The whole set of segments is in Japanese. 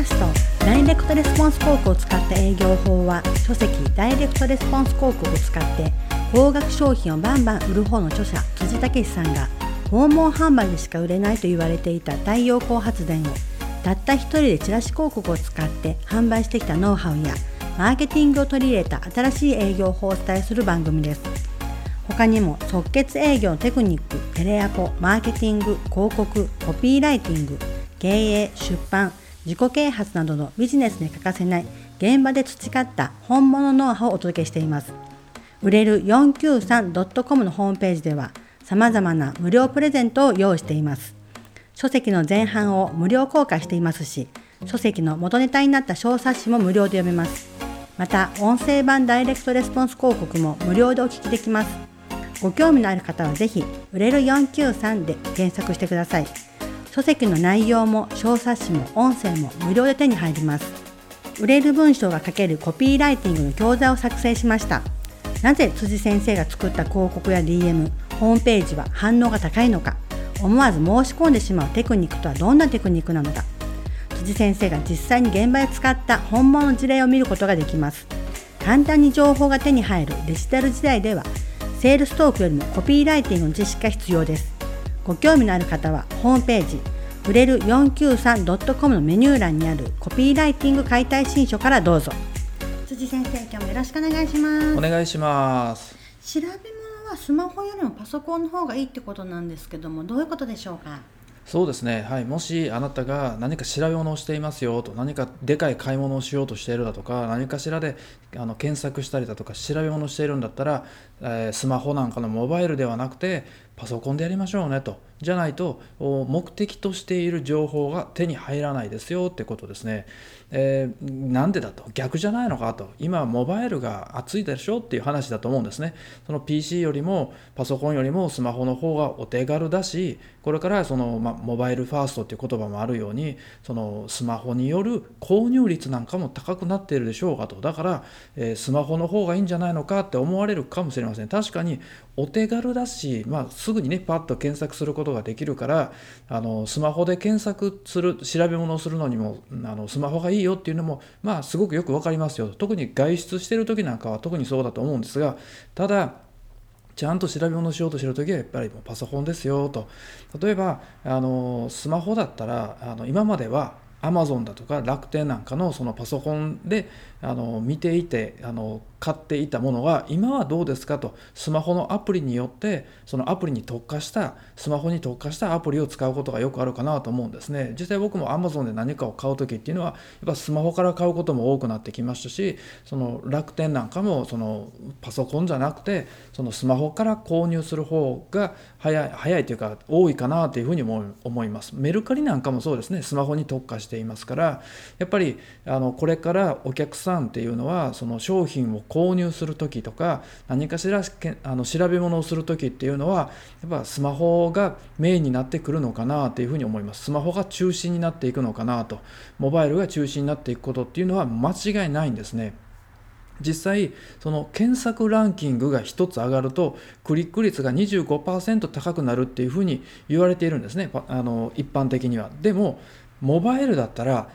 ャストダイレクトレスポンス広告を使った営業法は、書籍ダイレクトレスポンス広告を使って高額商品をバンバン売る方の著者辻武さんが、訪問販売でしか売れないと言われていた太陽光発電をたった一人でチラシ広告を使って販売してきたノウハウやマーケティングを取り入れた新しい営業法をお伝えする番組です。他にも即決営業のテクニック、テレアポ、マーケティング、広告、コピーライティング、経営、出版、自己啓発などのビジネスに欠かせない現場で培った本物ノウハウをお届けしています。売れる 493.com のホームページでは様々な無料プレゼントを用意しています。書籍の前半を無料公開していますし、書籍の元ネタになった小冊子も無料で読めます。また音声版ダイレクトレスポンス広告も無料でお聞きできます。ご興味のある方はぜひ売れる493で検索してください。書籍の内容も小冊子も音声も無料で手に入ります。売れる文章が書けるコピーライティングの教材を作成しました。なぜ辻先生が作った広告や DM、ホームページは反応が高いのか、思わず申し込んでしまうテクニックとはどんなテクニックなのか、辻先生が実際に現場で使った本物の事例を見ることができます。簡単に情報が手に入るデジタル時代では、セールストークよりもコピーライティングの知識が必要です。ご興味のある方はホームページ売れる 493.com のメニュー欄にあるコピーライティング解体新書からどうぞ。辻先生、今日もよろしくお願いします。 お願いします。 調べ物はスマホよりもパソコンの方がいいってことなんですけども、どういうことでしょうか？ そうですね、はい、もしあなたが何か調べ物をしていますよと、何かでかい買い物をしようとしているだとか、何かしらで検索したりだとか調べ物をしているんだったら、スマホなんかのモバイルではなくてパソコンでやりましょうねと。じゃないと目的としている情報が手に入らないですよってことですね。なんでだと、逆じゃないのかと。今モバイルが熱いでしょっていう話だと思うんですね。その PC よりもパソコンよりもスマホの方がお手軽だし、これからモバイルファーストっていう言葉もあるように、そのスマホによる購入率なんかも高くなっているでしょうかと。だから、スマホの方がいいんじゃないのかって思われるかもしれません。確かにお手軽だし、すぐにねパッと検索することができるから、スマホで検索する、調べ物をするのにもスマホがいいよっていうのもすごくよくわかりますよ。特に外出している時なんかは特にそうだと思うんですが、ただちゃんと調べ物をしようとしているときはやっぱりもうパソコンですよと。例えばスマホだったら今までは Amazon だとか楽天なんかのそのパソコンで見ていて買っていたものが今はどうですかと。スマホのアプリによってそのアプリに特化したスマホに特化したアプリを使うことがよくあるかなと思うんですね。実際僕も Amazon で何かを買うときっていうのはやっぱスマホから買うことも多くなってきましたし、その楽天なんかもそのパソコンじゃなくてそのスマホから購入する方が早いというか多いかなというふうに思います。メルカリなんかもそうですね、スマホに特化していますから、やっぱりこれからお客さんっていうのはその商品を購入するときとか何かしら調べ物をするときっていうのはやっぱスマホがメインになってくるのかなというふうに思います。スマホが中心になっていくのかなと、モバイルが中心になっていくことっていうのは間違いないんですね。実際その検索ランキングが一つ上がるとクリック率が 25% 高くなるっていうふうに言われているんですね、一般的には。でもモバイルだったら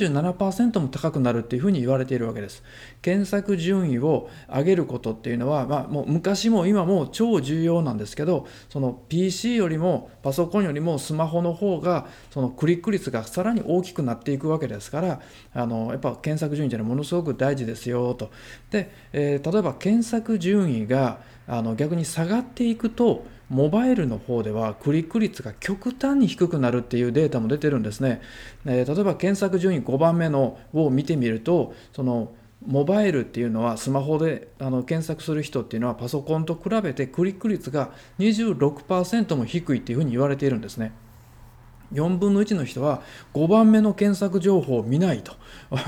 37% も高くなるっていうふうに言われているわけです。検索順位を上げることっていうのは、もう昔も今も超重要なんですけど、その PC よりもパソコンよりもスマホの方がそのクリック率がさらに大きくなっていくわけですから、やっぱ検索順位っていうのはものすごく大事ですよと。で、例えば検索順位が逆に下がっていくとモバイルの方ではクリック率が極端に低くなるっていうデータも出てるんですね。例えば検索順位5番目のを見てみると、そのモバイルっていうのはスマホで検索する人っていうのはパソコンと比べてクリック率が 26% も低いっていうふうに言われているんですね。4分の1の人は5番目の検索情報を見ないと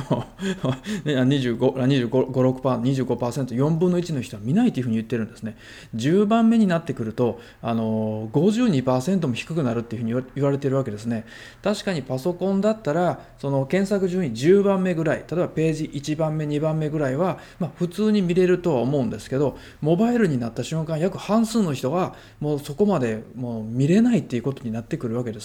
25%、4分の1の人は見ないというふうに言ってるんですね。10番目になってくると52% も低くなるっていうふうに言われているわけですね。確かにパソコンだったらその検索順位10番目ぐらい、例えばページ1番目2番目ぐらいは、普通に見れるとは思うんですけど、モバイルになった瞬間約半数の人はもうそこまでもう見れないっていうことになってくるわけですね。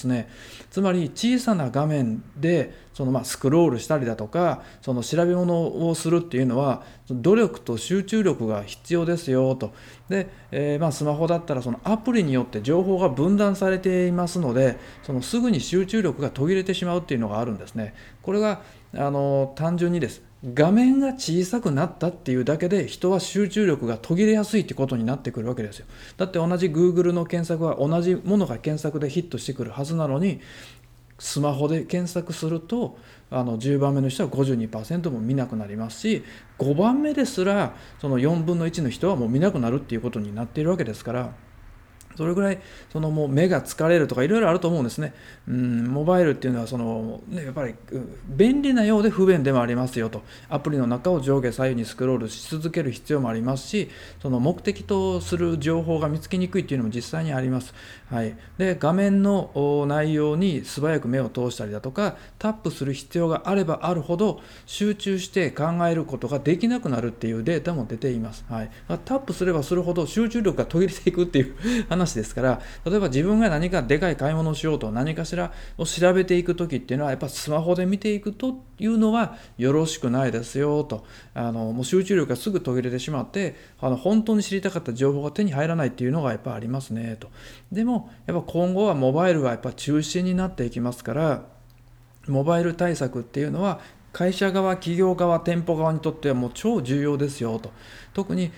つまり小さな画面でスクロールしたりだとか調べ物をするっていうのは努力と集中力が必要ですよと。で、スマホだったらアプリによって情報が分断されていますので、すぐに集中力が途切れてしまうっていうのがあるんですね。これが単純にです。画面が小さくなったっていうだけで人は集中力が途切れやすいってことになってくるわけですよ。だって同じ Google の検索は同じものが検索でヒットしてくるはずなのに、スマホで検索すると10番目の人は 52% も見なくなりますし、5番目ですら4分の1の人はもう見なくなるっていうことになっているわけですから、それぐらいもう目が疲れるとかいろいろあると思うんですね。モバイルっていうのはやっぱり便利なようで不便でもありますよと。アプリの中を上下左右にスクロールし続ける必要もありますし、目的とする情報が見つけにくいっていうのも実際にあります。はい、で画面の内容に素早く目を通したりだとかタップする必要があればあるほど集中して考えることができなくなるっていうデータも出ています。はい、タップすればするほど集中力が途切れていくっていう話ですから、例えば自分が何かでかい買い物をしようと何かしらを調べていくときっていうのはやっぱスマホで見ていくというのはよろしくないですよと。もう集中力がすぐ途切れてしまって本当に知りたかった情報が手に入らないっていうのがやっぱありますねと。でもやっぱ今後はモバイルがやっぱ中心になっていきますから、モバイル対策っていうのは会社側、企業側、店舗側にとってはもう超重要ですよと。特に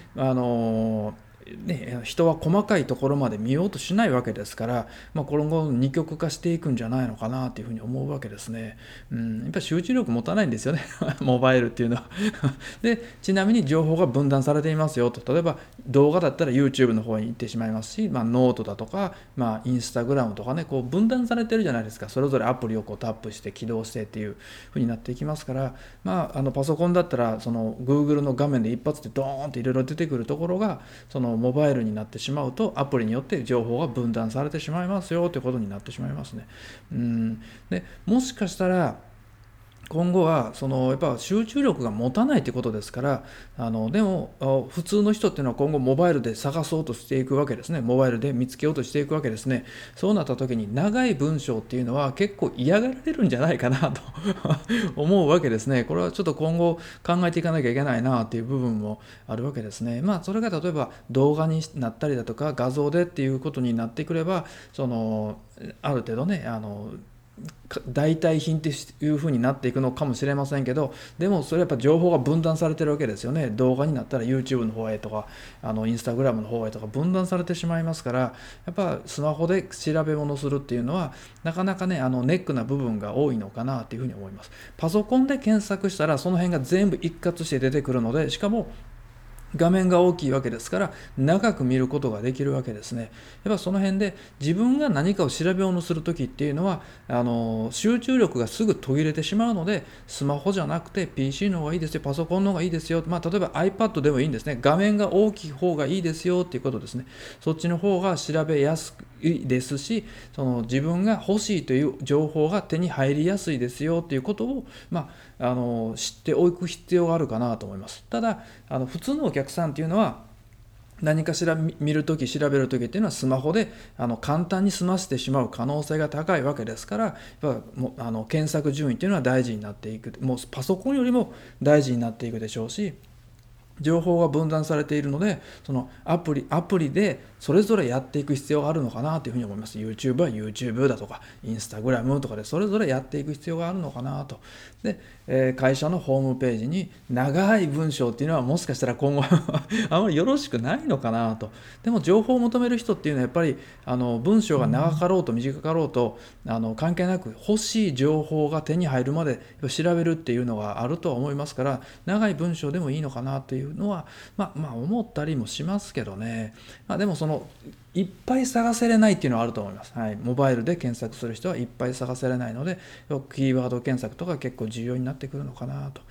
人は細かいところまで見ようとしないわけですから、今後二極化していくんじゃないのかなというふうに思うわけですね。やっぱり集中力持たないんですよねモバイルっていうのはでちなみに情報が分断されていますよと。例えば動画だったら YouTube の方に行ってしまいますし、ノートだとか、インスタグラムとかね、分断されてるじゃないですか。それぞれアプリをタップして起動してっていうふうになっていきますから、パソコンだったらGoogle の画面で一発でドーンっていろいろ出てくるところがモバイルになってしまうとアプリによって情報が分断されてしまいますよということになってしまいますね。でもしかしたら今後はやっぱ集中力が持たないということですから、でも普通の人っていうのは今後モバイルで探そうとしていくわけですね。モバイルで見つけようとしていくわけですね。そうなった時に長い文章っていうのは結構嫌がられるんじゃないかなと思うわけですね。これはちょっと今後考えていかなきゃいけないなっていう部分もあるわけですね。それが例えば動画になったりだとか画像でっていうことになってくれば、ある程度ね代替品っていう風になっていくのかもしれませんけど、でもそれやっぱ情報が分断されてるわけですよね。動画になったら YouTube の方へとかインスタグラムの方へとか分断されてしまいますから、やっぱスマホで調べ物するっていうのはなかなかねネックな部分が多いのかなというふうに思います。パソコンで検索したらその辺が全部一括して出てくるので、しかも画面が大きいわけですから長く見ることができるわけですね。やっぱその辺で自分が何かを調べ物するときっていうのは集中力がすぐ途切れてしまうので、スマホじゃなくて PC の方がいいですよ、パソコンの方がいいですよ、例えば iPad でもいいんですね。画面が大きい方がいいですよっていうことですね。そっちの方が調べやすいですし、自分が欲しいという情報が手に入りやすいですよっていうことを、知っておく必要があるかなと思います。ただ普通のお客さんっていうのは何かしら見るとき調べるときっていうのはスマホで簡単に済ませてしまう可能性が高いわけですから、やっぱ検索順位っていうのは大事になっていく、もうパソコンよりも大事になっていくでしょうし、情報が分断されているのでアプリでそれぞれやっていく必要があるのかなというふうに思います。 YouTube は YouTube だとか Instagram とかでそれぞれやっていく必要があるのかなと。で、会社のホームページに長い文章っていうのはもしかしたら今後あまりよろしくないのかなと。でも情報を求める人っていうのはやっぱり文章が長かろうと短かろうと関係なく欲しい情報が手に入るまで調べるっていうのがあるとは思いますから、長い文章でもいいのかなというのは思ったりもしますけどね。でもいっぱい探せれないっていうのはあると思います。モバイルで検索する人はいっぱい探せれないので、キーワード検索とか結構重要になってくるのかなと。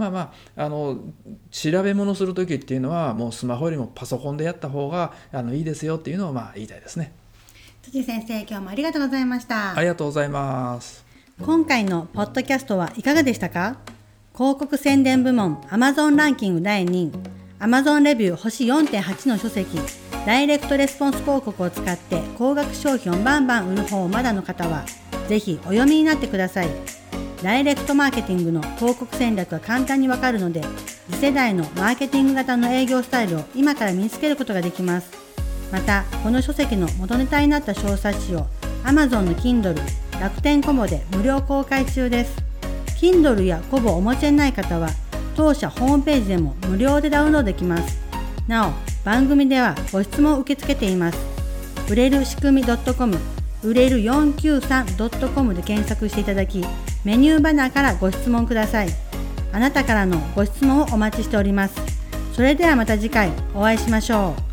調べ物するときっていうのはもうスマホよりもパソコンでやった方がいいですよっていうのを言いたいですね。 辻先生、今日もありがとうございました。 ありがとうございます。 今回のポッドキャストはいかがでしたか？広告宣伝部門 Amazon ランキング第2位、Amazon レビュー星 4.8 の書籍ダイレクトレスポンス広告を使って高額商品をバンバン売る本をまだの方は、ぜひお読みになってください。ダイレクトマーケティングの広告戦略が簡単にわかるので、次世代のマーケティング型の営業スタイルを今から身につけることができます。また、この書籍の元ネタになった小冊子を Amazon の Kindle、楽天コボで無料公開中です。Kindle やコボをお持ちでない方は、当社ホームページでも無料でダウンロードできます。なお、番組ではご質問を受け付けています。売れる仕組み .com、売れる 493.com で検索していただき、メニューバナーからご質問ください。あなたからのご質問をお待ちしております。それではまた次回お会いしましょう。